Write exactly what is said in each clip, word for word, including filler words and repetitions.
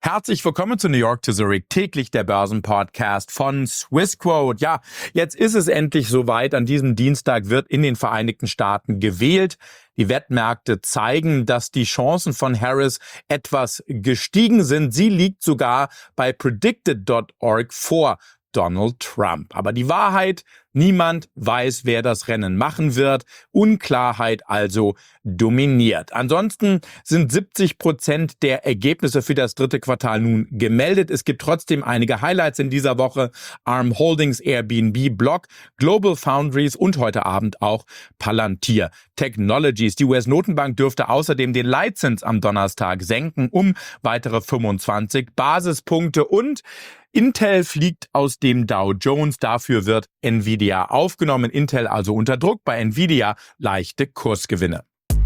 Herzlich willkommen zu New York to Zurich, täglich der Börsenpodcast von Swissquote. Ja, jetzt ist es endlich soweit. An diesem Dienstag wird in den Vereinigten Staaten gewählt. Die Wettmärkte zeigen, dass die Chancen von Harris etwas gestiegen sind. Sie liegt sogar bei predicted Punkt org vor Donald Trump. Aber die Wahrheit: niemand weiß, wer das Rennen machen wird. Unklarheit also dominiert. Ansonsten sind siebzig Prozent der Ergebnisse für das dritte Quartal nun gemeldet. Es gibt trotzdem einige Highlights in dieser Woche. Arm Holdings, Airbnb, Block, Global Foundries und heute Abend auch Palantir Technologies. Die U S-Notenbank dürfte außerdem den Leitzins am Donnerstag senken um weitere fünfundzwanzig Basispunkte und Intel fliegt aus dem Dow Jones, dafür wird Nvidia aufgenommen. Intel also unter Druck, bei Nvidia leichte Kursgewinne.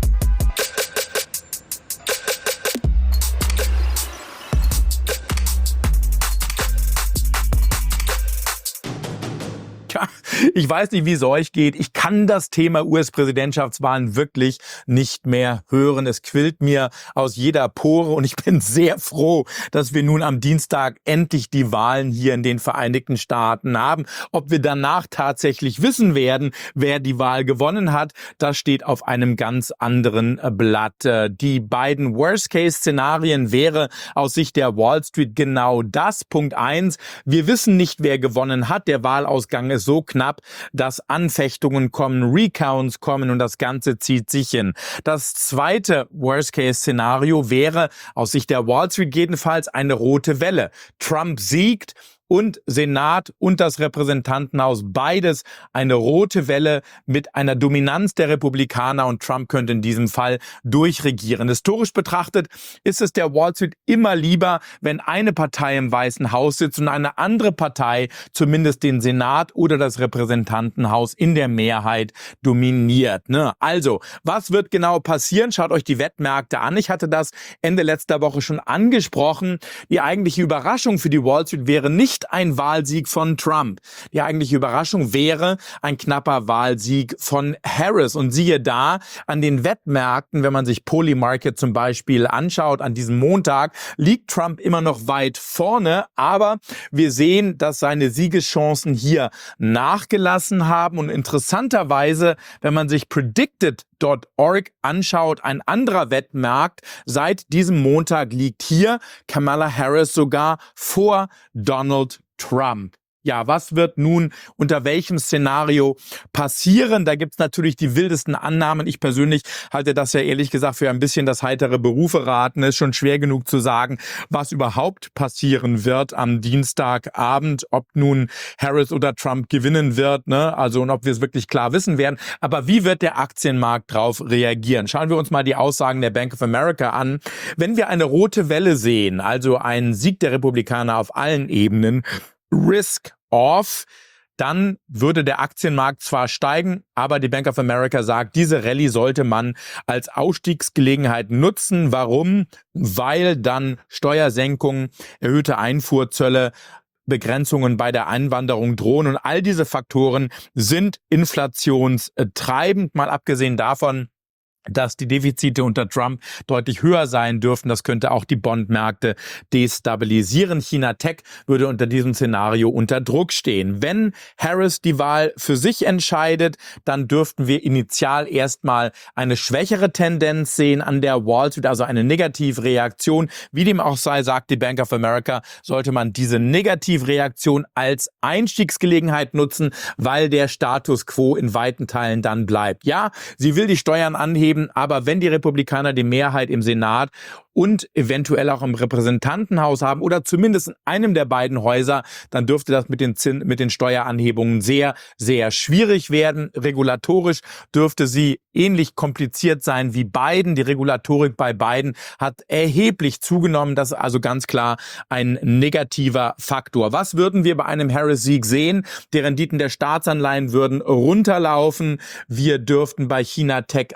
Ich weiß nicht, wie es euch geht. Ich kann das Thema U S-Präsidentschaftswahlen wirklich nicht mehr hören. Es quillt mir aus jeder Pore und ich bin sehr froh, dass wir nun am Dienstag endlich die Wahlen hier in den Vereinigten Staaten haben. Ob wir danach tatsächlich wissen werden, wer die Wahl gewonnen hat, das steht auf einem ganz anderen Blatt. Die beiden Worst-Case-Szenarien wäre aus Sicht der Wall Street genau das. Punkt eins, wir wissen nicht, wer gewonnen hat. Der Wahlausgang ist so knapp, dass Anfechtungen kommen, Recounts kommen und das Ganze zieht sich hin. Das zweite Worst-Case-Szenario wäre aus Sicht der Wall Street jedenfalls eine rote Welle. Trump siegt und Senat und das Repräsentantenhaus, beides eine rote Welle mit einer Dominanz der Republikaner, und Trump könnte in diesem Fall durchregieren. Historisch betrachtet ist es der Wall Street immer lieber, wenn eine Partei im Weißen Haus sitzt und eine andere Partei zumindest den Senat oder das Repräsentantenhaus in der Mehrheit dominiert. Ne? Also, was wird genau passieren? Schaut euch die Wettmärkte an. Ich hatte das Ende letzter Woche schon angesprochen. Die eigentliche Überraschung für die Wall Street wäre nicht ein Wahlsieg von Trump. Die eigentliche Überraschung wäre ein knapper Wahlsieg von Harris. Und siehe da, an den Wettmärkten, wenn man sich Polymarket zum Beispiel anschaut, an diesem Montag liegt Trump immer noch weit vorne, aber wir sehen, dass seine Siegeschancen hier nachgelassen haben. Und interessanterweise, wenn man sich predicted Punkt org anschaut, ein anderer Wettmarkt seit diesem Montag liegt hier Kamala Harris sogar vor Donald Trump. Ja, was wird nun unter welchem Szenario passieren? Da gibt's natürlich die wildesten Annahmen. Ich persönlich halte das ja ehrlich gesagt für ein bisschen das heitere Beruferaten. Es ist schon schwer genug zu sagen, was überhaupt passieren wird am Dienstagabend, ob nun Harris oder Trump gewinnen wird, ne? Also, und ob wir es wirklich klar wissen werden. Aber wie wird der Aktienmarkt drauf reagieren? Schauen wir uns mal die Aussagen der Bank of America an. Wenn wir eine rote Welle sehen, also einen Sieg der Republikaner auf allen Ebenen, Risk off, dann würde der Aktienmarkt zwar steigen, aber die Bank of America sagt, diese Rallye sollte man als Ausstiegsgelegenheit nutzen. Warum? Weil dann Steuersenkungen, erhöhte Einfuhrzölle, Begrenzungen bei der Einwanderung drohen, und all diese Faktoren sind inflationstreibend, mal abgesehen davon, dass die Defizite unter Trump deutlich höher sein dürften. Das könnte auch die Bondmärkte destabilisieren. China Tech würde unter diesem Szenario unter Druck stehen. Wenn Harris die Wahl für sich entscheidet, dann dürften wir initial erstmal eine schwächere Tendenz sehen an der Wall Street, also eine Negativreaktion. Wie dem auch sei, sagt die Bank of America, sollte man diese Negativreaktion als Einstiegsgelegenheit nutzen, weil der Status quo in weiten Teilen dann bleibt. Ja, sie will die Steuern anheben, aber wenn die Republikaner die Mehrheit im Senat und eventuell auch im Repräsentantenhaus haben oder zumindest in einem der beiden Häuser, dann dürfte das mit den Zin- mit den Steueranhebungen sehr, sehr schwierig werden. Regulatorisch dürfte sie ähnlich kompliziert sein wie Biden. Die Regulatorik bei Biden hat erheblich zugenommen. Das ist also ganz klar ein negativer Faktor. Was würden wir bei einem Harris-Sieg sehen? Die Renditen der Staatsanleihen würden runterlaufen. Wir dürften bei China Tech eine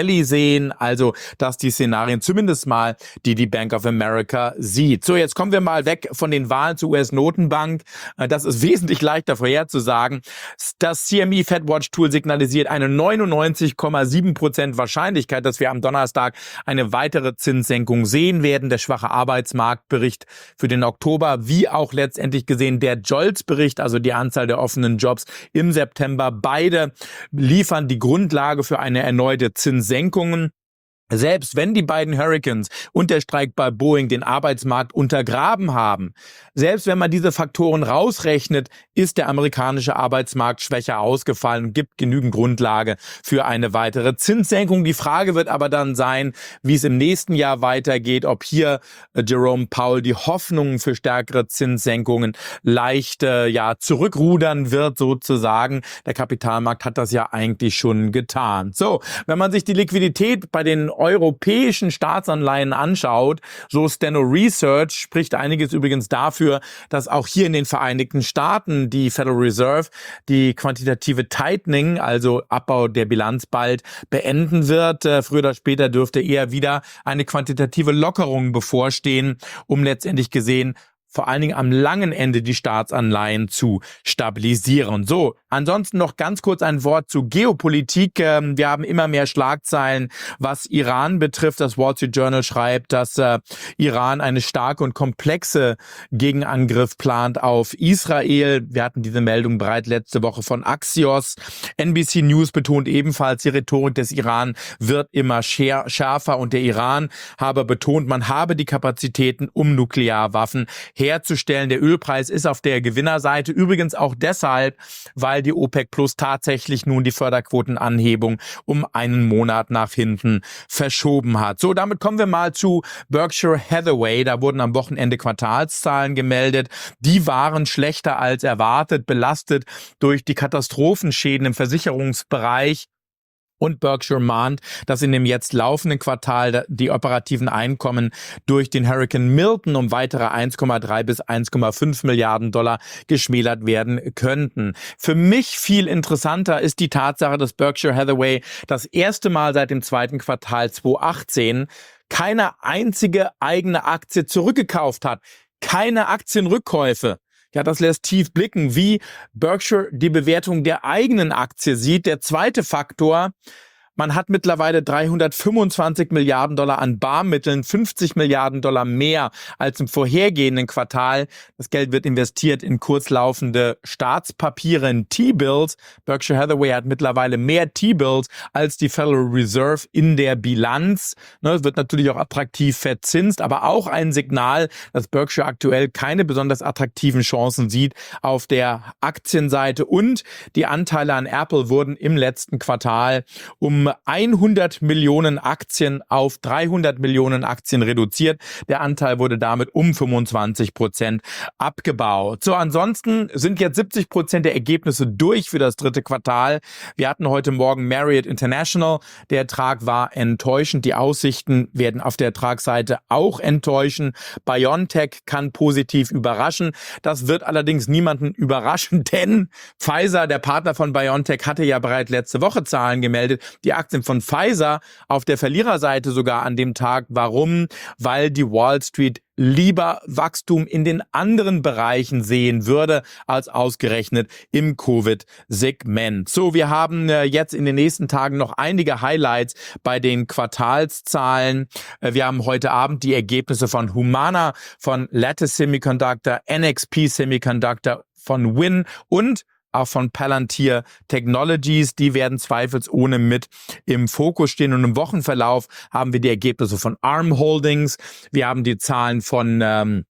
Valley sehen, also dass die Szenarien zumindest mal, die die Bank of America sieht. So, jetzt kommen wir mal weg von den Wahlen zur U S-Notenbank. Das ist wesentlich leichter vorherzusagen. Das C M E FedWatch-Tool signalisiert eine neunundneunzig Komma sieben Prozent Wahrscheinlichkeit, dass wir am Donnerstag eine weitere Zinssenkung sehen werden. Der schwache Arbeitsmarktbericht für den Oktober, wie auch letztendlich gesehen der JOLTS-Bericht, also die Anzahl der offenen Jobs im September, beide liefern die Grundlage für eine erneute Zinssenkung. Selbst wenn die beiden Hurricanes und der Streik bei Boeing den Arbeitsmarkt untergraben haben, selbst wenn man diese Faktoren rausrechnet, ist der amerikanische Arbeitsmarkt schwächer ausgefallen und gibt genügend Grundlage für eine weitere Zinssenkung. Die Frage wird aber dann sein, wie es im nächsten Jahr weitergeht, ob hier äh, Jerome Powell die Hoffnungen für stärkere Zinssenkungen leicht äh, ja zurückrudern wird sozusagen. Der Kapitalmarkt hat das ja eigentlich schon getan. So, wenn man sich die Liquidität bei den europäischen Staatsanleihen anschaut, so Steno Research, spricht einiges übrigens dafür, dass auch hier in den Vereinigten Staaten die Federal Reserve die quantitative Tightening, also Abbau der Bilanz, bald beenden wird. Äh, früher oder später dürfte eher wieder eine quantitative Lockerung bevorstehen, um letztendlich gesehen vor allen Dingen am langen Ende die Staatsanleihen zu stabilisieren. So, ansonsten noch ganz kurz ein Wort zu Geopolitik. Wir haben immer mehr Schlagzeilen, was Iran betrifft. Das Wall Street Journal schreibt, dass äh, Iran eine starke und komplexe Gegenangriff plant auf Israel. Wir hatten diese Meldung bereits letzte Woche von Axios. N B C News betont ebenfalls, die Rhetorik des Iran wird immer schärfer und der Iran habe betont, man habe die Kapazitäten, um Nuklearwaffen herzustellen. Der Ölpreis ist auf der Gewinnerseite. Übrigens auch deshalb, weil die OPEC Plus tatsächlich nun die Förderquotenanhebung um einen Monat nach hinten verschoben hat. So, damit kommen wir mal zu Berkshire Hathaway. Da wurden am Wochenende Quartalszahlen gemeldet. Die waren schlechter als erwartet, belastet durch die Katastrophenschäden im Versicherungsbereich. Und Berkshire mahnt, dass in dem jetzt laufenden Quartal die operativen Einkommen durch den Hurricane Milton um weitere eins Komma drei bis eins Komma fünf Milliarden Dollar geschmälert werden könnten. Für mich viel interessanter ist die Tatsache, dass Berkshire Hathaway das erste Mal seit dem zweiten Quartal zweitausendachtzehn keine einzige eigene Aktie zurückgekauft hat. Keine Aktienrückkäufe. Ja, das lässt tief blicken, wie Berkshire die Bewertung der eigenen Aktie sieht. Der zweite Faktor: Man hat mittlerweile dreihundertfünfundzwanzig Milliarden Dollar an Barmitteln, fünfzig Milliarden Dollar mehr als im vorhergehenden Quartal. Das Geld wird investiert in kurzlaufende Staatspapiere, in T-Bills. Berkshire Hathaway hat mittlerweile mehr T-Bills als die Federal Reserve in der Bilanz. Es wird natürlich auch attraktiv verzinst, aber auch ein Signal, dass Berkshire aktuell keine besonders attraktiven Chancen sieht auf der Aktienseite. Und die Anteile an Apple wurden im letzten Quartal um hundert Millionen Aktien auf dreihundert Millionen Aktien reduziert. Der Anteil wurde damit um fünfundzwanzig Prozent abgebaut. So, ansonsten sind jetzt siebzig Prozent der Ergebnisse durch für das dritte Quartal. Wir hatten heute Morgen Marriott International. Der Ertrag war enttäuschend. Die Aussichten werden auf der Ertragsseite auch enttäuschen. BioNTech kann positiv überraschen. Das wird allerdings niemanden überraschen, denn Pfizer, der Partner von BioNTech, hatte ja bereits letzte Woche Zahlen gemeldet. Die Aktien von Pfizer auf der Verliererseite sogar an dem Tag. Warum? Weil die Wall Street lieber Wachstum in den anderen Bereichen sehen würde, als ausgerechnet im Covid-Segment. So, wir haben äh, jetzt in den nächsten Tagen noch einige Highlights bei den Quartalszahlen. Äh, wir haben heute Abend die Ergebnisse von Humana, von Lattice Semiconductor, N X P Semiconductor, von Win und auch von Palantir Technologies. Die werden zweifelsohne mit im Fokus stehen. Und im Wochenverlauf haben wir die Ergebnisse von Arm Holdings. Wir haben die Zahlen von, ähm,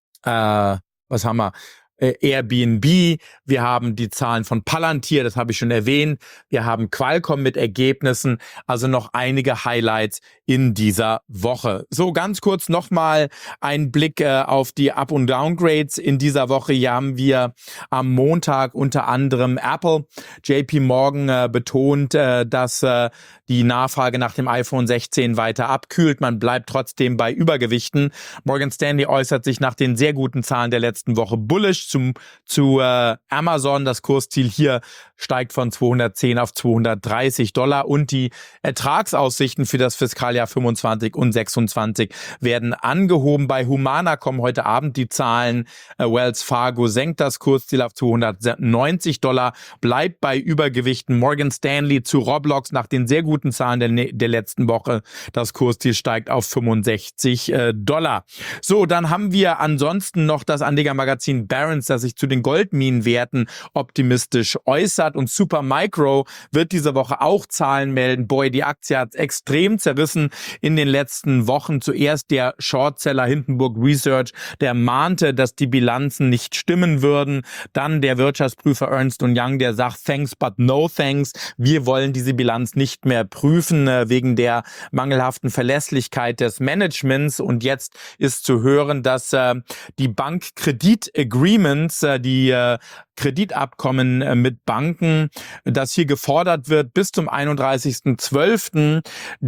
äh, was haben wir? Airbnb, wir haben die Zahlen von Palantir, das habe ich schon erwähnt, wir haben Qualcomm mit Ergebnissen, also noch einige Highlights in dieser Woche. So, ganz kurz nochmal ein Blick äh, auf die Up- und Downgrades in dieser Woche. Hier haben wir am Montag unter anderem Apple. J P Morgan äh, betont, äh, dass äh, die Nachfrage nach dem iPhone sechzehn weiter abkühlt. Man bleibt trotzdem bei Übergewichten. Morgan Stanley äußert sich nach den sehr guten Zahlen der letzten Woche bullish zum, zu äh, Amazon. Das Kursziel hier steigt von zweihundertzehn auf zweihundertdreißig Dollar und die Ertragsaussichten für das Fiskaljahr fünfundzwanzig und sechsundzwanzig werden angehoben. Bei Humana kommen heute Abend die Zahlen. Äh, Wells Fargo senkt das Kursziel auf zweihundertneunzig Dollar, bleibt bei Übergewichten. Morgan Stanley zu Roblox nach den sehr guten Zahlen der, der letzten Woche. Das Kursziel steigt auf fünfundsechzig äh, Dollar. So, dann haben wir ansonsten noch das Anlegermagazin Barron's, das sich zu den Goldminenwerten optimistisch äußert, und Supermicro wird diese Woche auch Zahlen melden. Boy, die Aktie hat extrem zerrissen in den letzten Wochen. Zuerst der Shortseller Hindenburg Research, der mahnte, dass die Bilanzen nicht stimmen würden. Dann der Wirtschaftsprüfer Ernst und Young, der sagt, thanks but no thanks. Wir wollen diese Bilanz nicht mehr prüfen äh, wegen der mangelhaften Verlässlichkeit des Managements. Und jetzt ist zu hören, dass äh, die Bankkredit-Agreements, äh, die äh, Kreditabkommen äh, mit Banken, dass hier gefordert wird, bis zum einunddreißigsten zwölften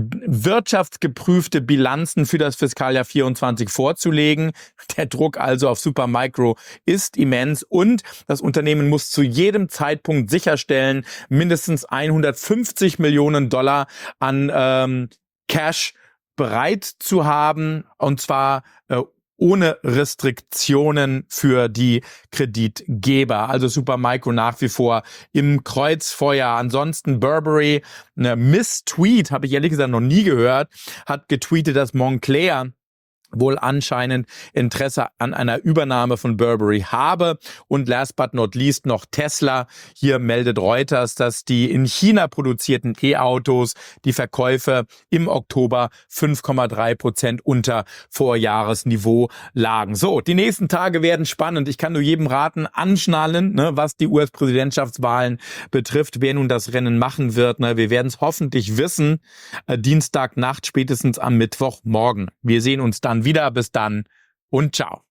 wirtschaftsgeprüfte Bilanzen für das Fiskaljahr vierundzwanzig vorzulegen. Der Druck also auf Supermicro ist immens und das Unternehmen muss zu jedem Zeitpunkt sicherstellen, mindestens hundertfünfzig Millionen Dollar an ähm, Cash bereit zu haben, und zwar äh, ohne Restriktionen für die Kreditgeber. Also Supermicro nach wie vor im Kreuzfeuer. Ansonsten Burberry, eine Miss-Tweet, habe ich ehrlich gesagt noch nie gehört, hat getweetet, dass Moncler wohl anscheinend Interesse an einer Übernahme von Burberry habe. Und last but not least noch Tesla. Hier meldet Reuters, dass die in China produzierten E-Autos die Verkäufe im Oktober fünf Komma drei Prozent unter Vorjahresniveau lagen. So, die nächsten Tage werden spannend. Ich kann nur jedem raten, anschnallen, ne, was die U S-Präsidentschaftswahlen betrifft, wer nun das Rennen machen wird. Ne. Wir werden es hoffentlich wissen, äh, Dienstagnacht, spätestens am Mittwochmorgen. Wir sehen uns dann wieder. Bis dann und ciao.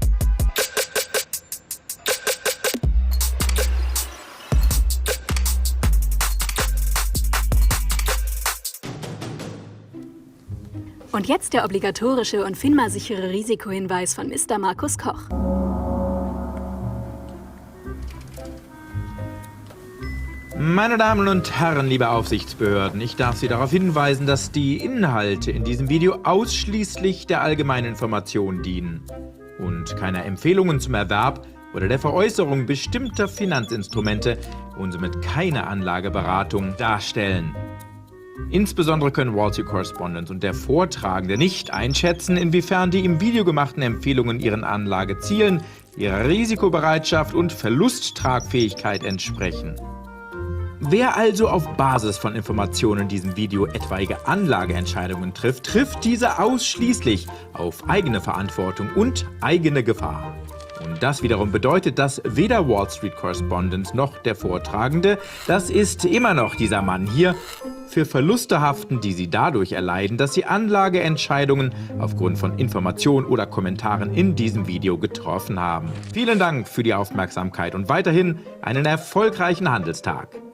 Und jetzt der obligatorische und FINMA-sichere Risikohinweis von Mister Markus Koch. Meine Damen und Herren, liebe Aufsichtsbehörden, ich darf Sie darauf hinweisen, dass die Inhalte in diesem Video ausschließlich der allgemeinen Information dienen und keine Empfehlungen zum Erwerb oder der Veräußerung bestimmter Finanzinstrumente und somit keine Anlageberatung darstellen. Insbesondere können Wall Street Correspondent und der Vortragende nicht einschätzen, inwiefern die im Video gemachten Empfehlungen ihren Anlagezielen, ihrer Risikobereitschaft und Verlusttragfähigkeit entsprechen. Wer also auf Basis von Informationen in diesem Video etwaige Anlageentscheidungen trifft, trifft diese ausschließlich auf eigene Verantwortung und eigene Gefahr. Und das wiederum bedeutet, dass weder Wall Street Correspondent noch der Vortragende, das ist immer noch dieser Mann hier, für Verluste haften, die sie dadurch erleiden, dass sie Anlageentscheidungen aufgrund von Informationen oder Kommentaren in diesem Video getroffen haben. Vielen Dank für die Aufmerksamkeit und weiterhin einen erfolgreichen Handelstag.